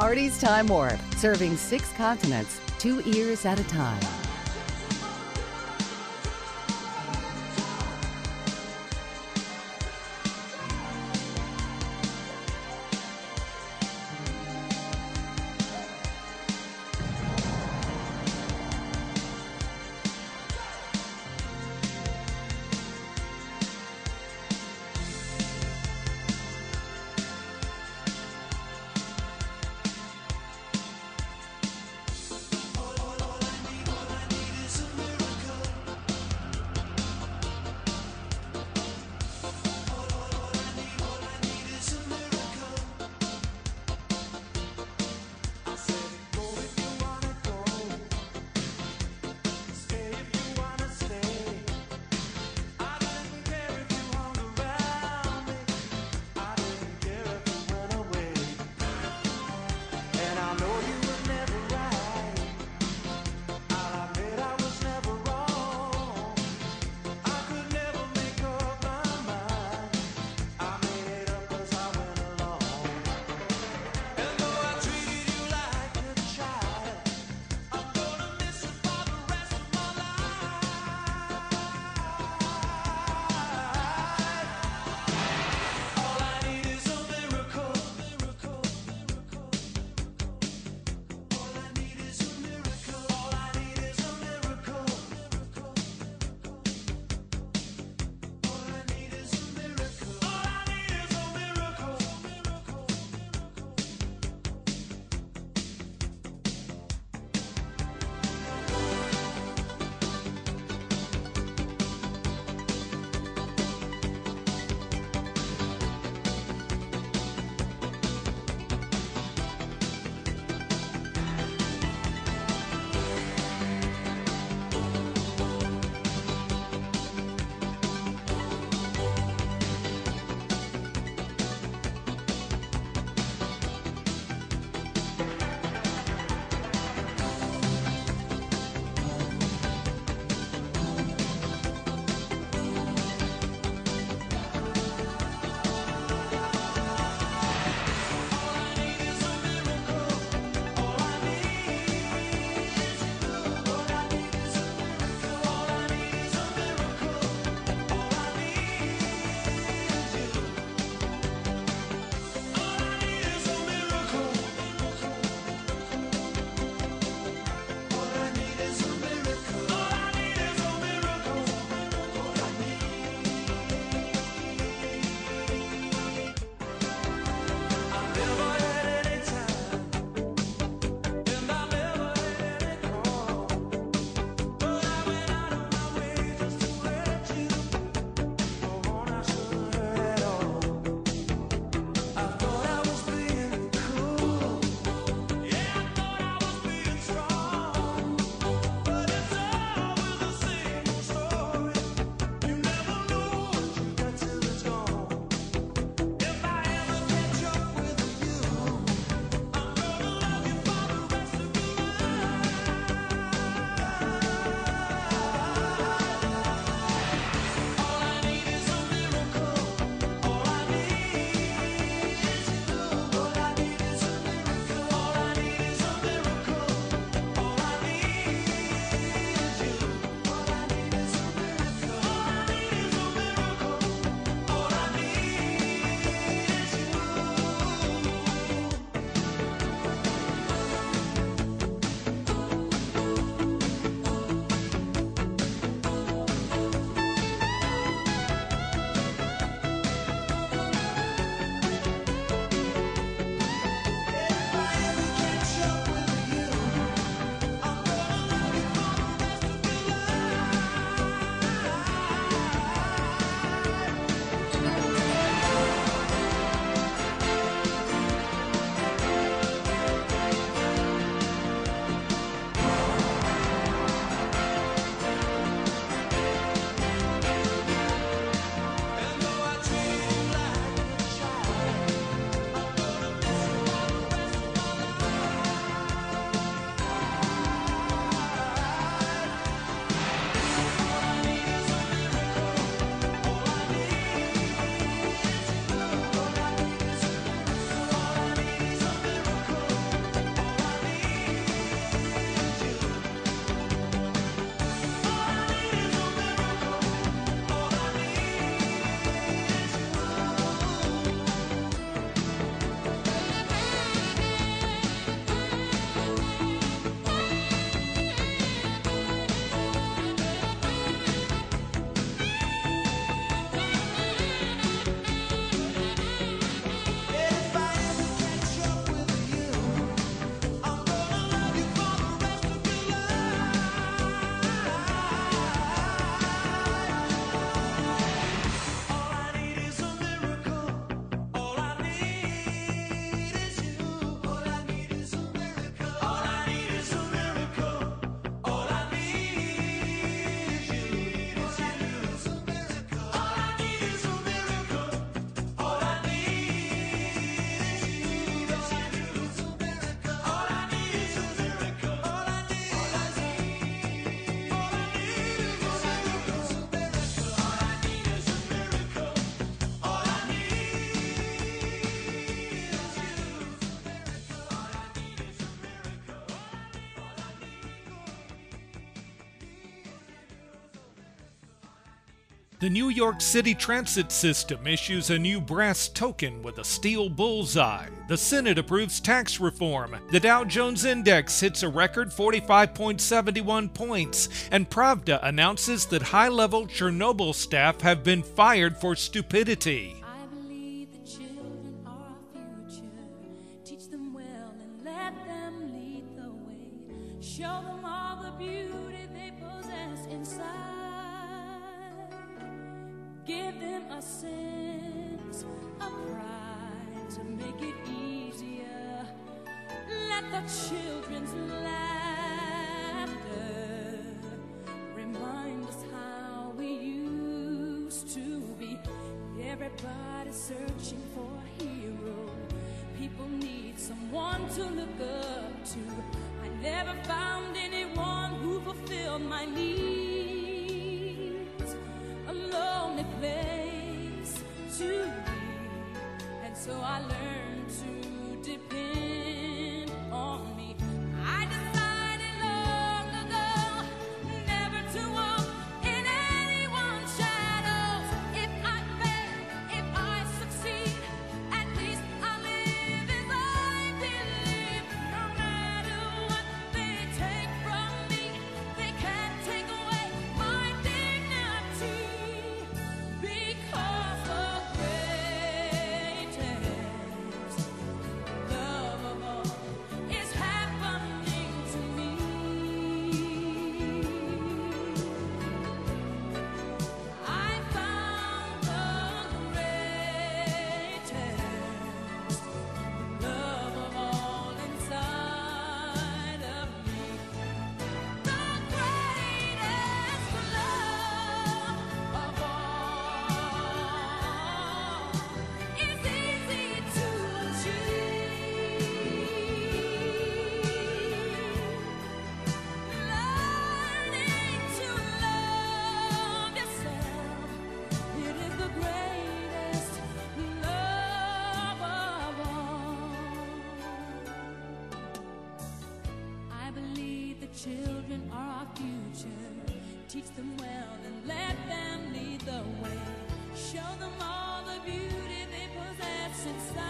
Hardee's Time Warp, serving 6 continents, 2 ears at a time. The New York City Transit System issues a new brass token with a steel bullseye. The Senate approves tax reform. The Dow Jones Index hits a record 45.71 points. And Pravda announces that high-level Chernobyl staff have been fired for stupidity. I believe the children are our future. Teach them well and let them lead the way. Show them all the beauty they possess inside. Give them a sense of pride to make it easier. Let the children's laughter remind us how we used to be. Everybody's searching for a hero. People need someone to look up to. I never found anyone who fulfilled my needs. A lonely place to be, and so I learned to depend on me. I decided long ago never to walk in anyone's shadows. If I fail, if I succeed, at least I live as I believe. No matter what they take from me, they can't take away my dignity. Because the greatest love of all is happening to me. I found the greatest love of all inside of me. The greatest love of all is easy to achieve. Learning to love yourself, it is the greatest love of all. I believe the children are our future. Teach them well and let them lead the way. Show them all the beauty they possess inside.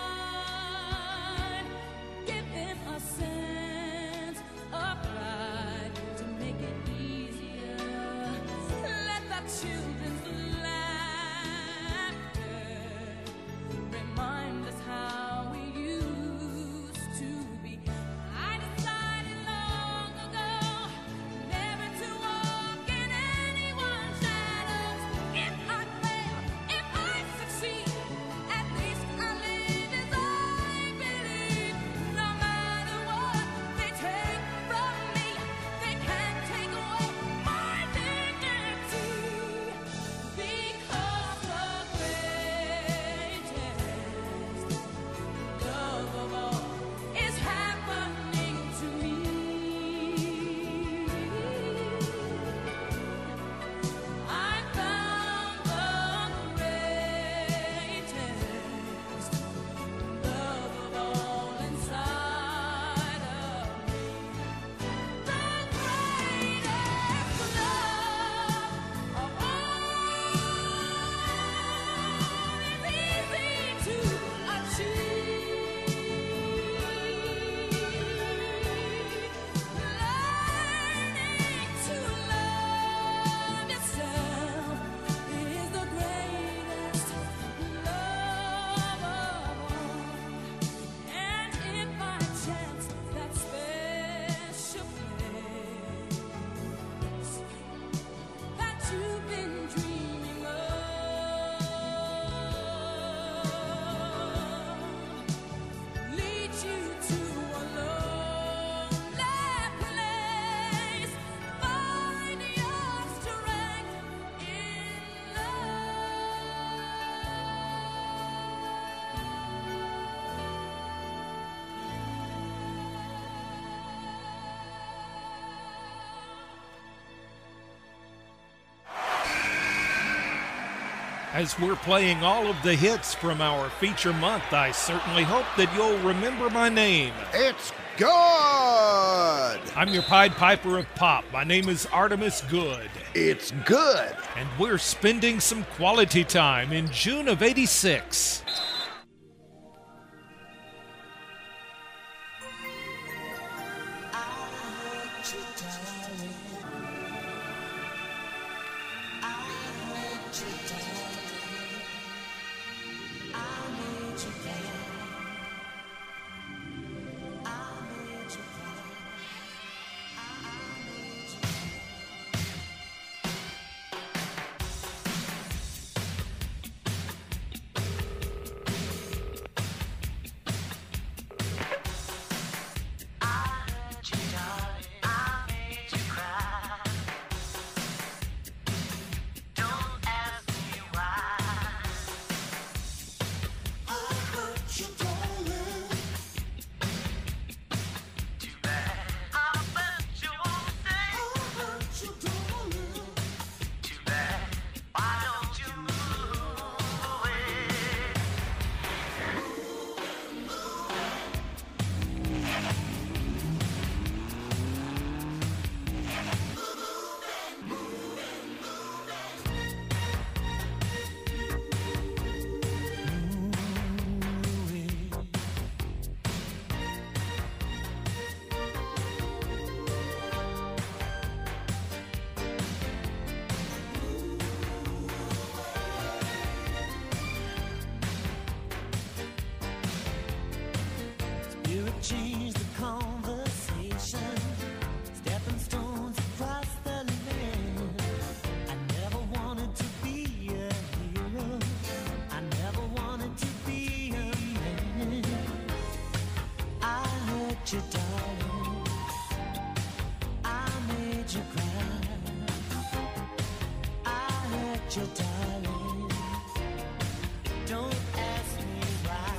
Give them a sense of pride to make it easier. Let the children's laughter remind us how we used to be. I decided long ago never to walk in anyone's shadows. If I fail, if I succeed, at least I live as I believe. No matter what they take from me, they can't take away my dignity. Because the greatest love of all is happening to me. I found the greatest love of all inside of me. The greatest love of all is easy to achieve. Learning to love yourself is the greatest love of all. And if by chance that special place that you've been dreaming of leads you to a lonely place, find your strength in As we're playing all of the hits from our feature month, I certainly hope that you'll remember my name. It's Good. I'm your Pied Piper of Pop. My name is Artemis Good. It's good. And we're spending some quality time in June of '86. Change the conversation, stepping stones across the land. I never wanted to be a hero. I never wanted to be a man. I hurt you, darling. I made you cry. I hurt you, darling. Don't ask me why.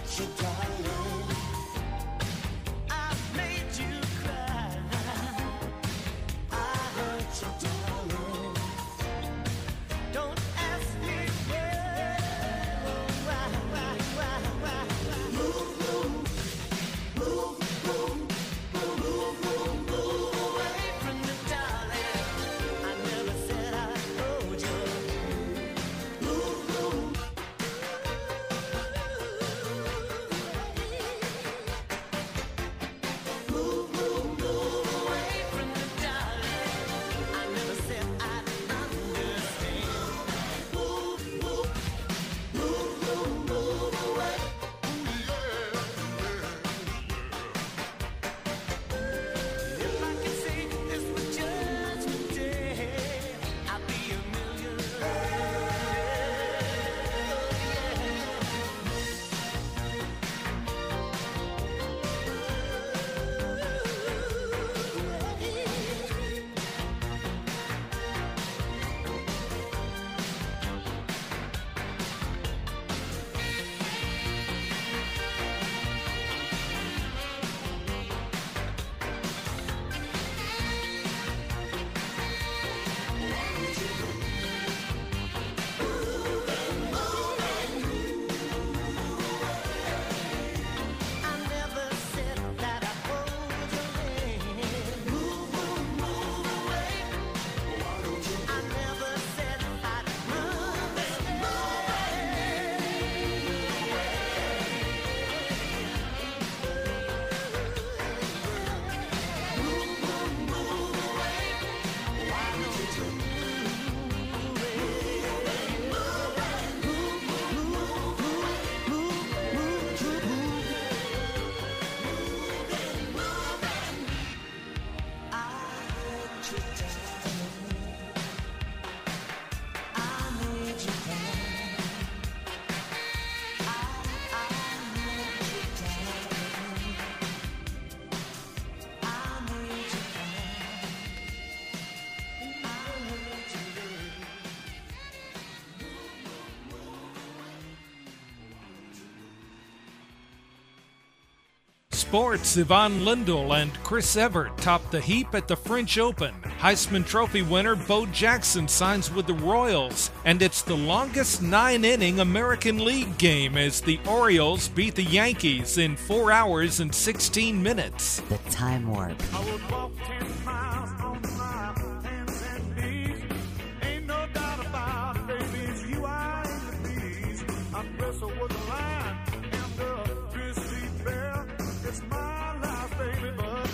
Sports, Yvonne Lindell and Chris Evert top the heap at the French Open. Heisman Trophy winner Bo Jackson signs with the Royals, and it's the longest 9-inning American League game as the Orioles beat the Yankees in 4 hours and 16 minutes. The Time Warp. I would walk 10 miles on my hands and knees. Ain't no doubt about it, baby, it's you I aim to please. I'm wrestle with the line and the grizzly bear. It's my life, baby, but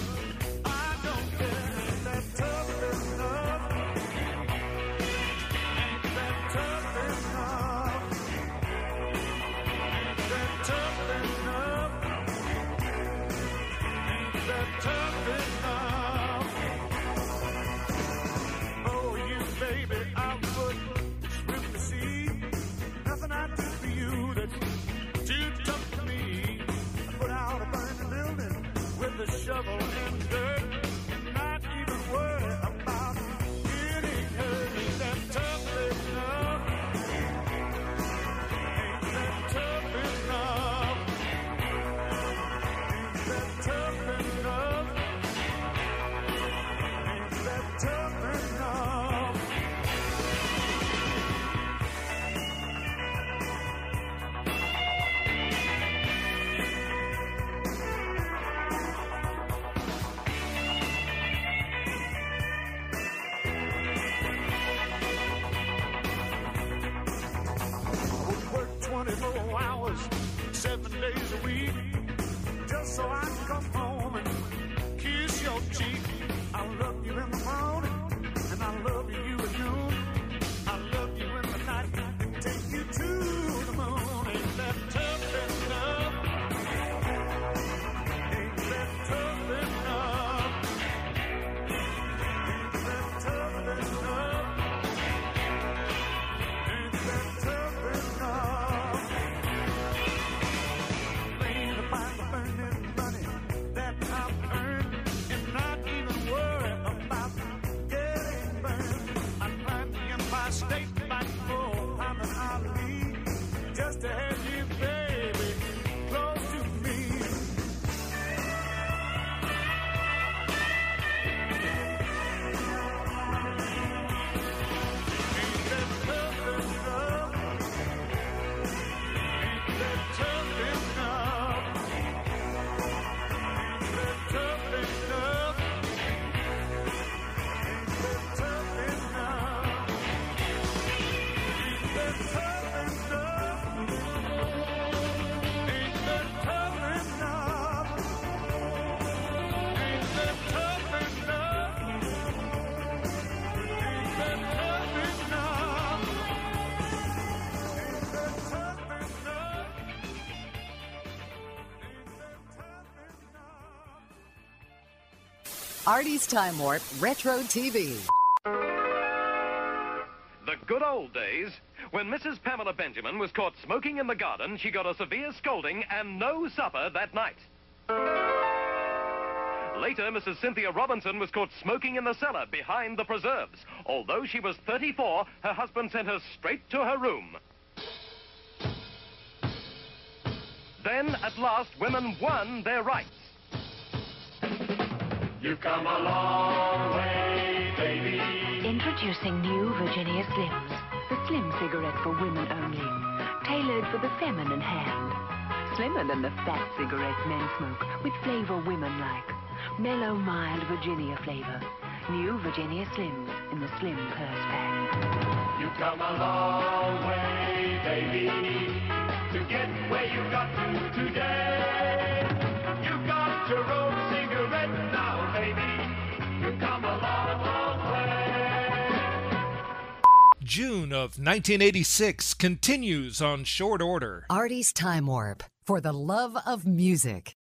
I don't care. Ain't that tough enough? Ain't that tough enough? Ain't that tough enough? Ain't that tough enough? Oh, you baby, I would swim the sea. Nothing I do for you that's too tough for me. I put out a burning building with a shovel and dirt, and not even worry about getting hurt. Ain't that tough enough? Ain't that tough enough? Ain't that tough enough? Ain't that tough enough? Work 24 hours, 7 days a week, just so I can come home and kiss your cheek. I love you in the morning, and I love you at noon. I love you in the night, and take you to the moon. Ain't that tough enough? Ain't that tough enough? Ain't that tough enough? Ain't that tough enough? Laying Artie's Time Warp Retro TV. The good old days. When Mrs. Pamela Benjamin was caught smoking in the garden, she got a severe scolding and no supper that night. Later, Mrs. Cynthia Robinson was caught smoking in the cellar behind the preserves. Although she was 34, her husband sent her straight to her room. Then, at last, women won their rights. You've come a long way, baby. Introducing new Virginia Slims, the slim cigarette for women only, tailored for the feminine hand. Slimmer than the fat cigarettes men smoke, with flavor women like. Mellow, mild Virginia flavor. New Virginia Slims in the slim purse pack. You've come a long way, baby, to get where you got to today. You got your own cigarette now, baby. You've come a long, long way. June of 1986 continues on short order. Artie's Time Warp for the love of music.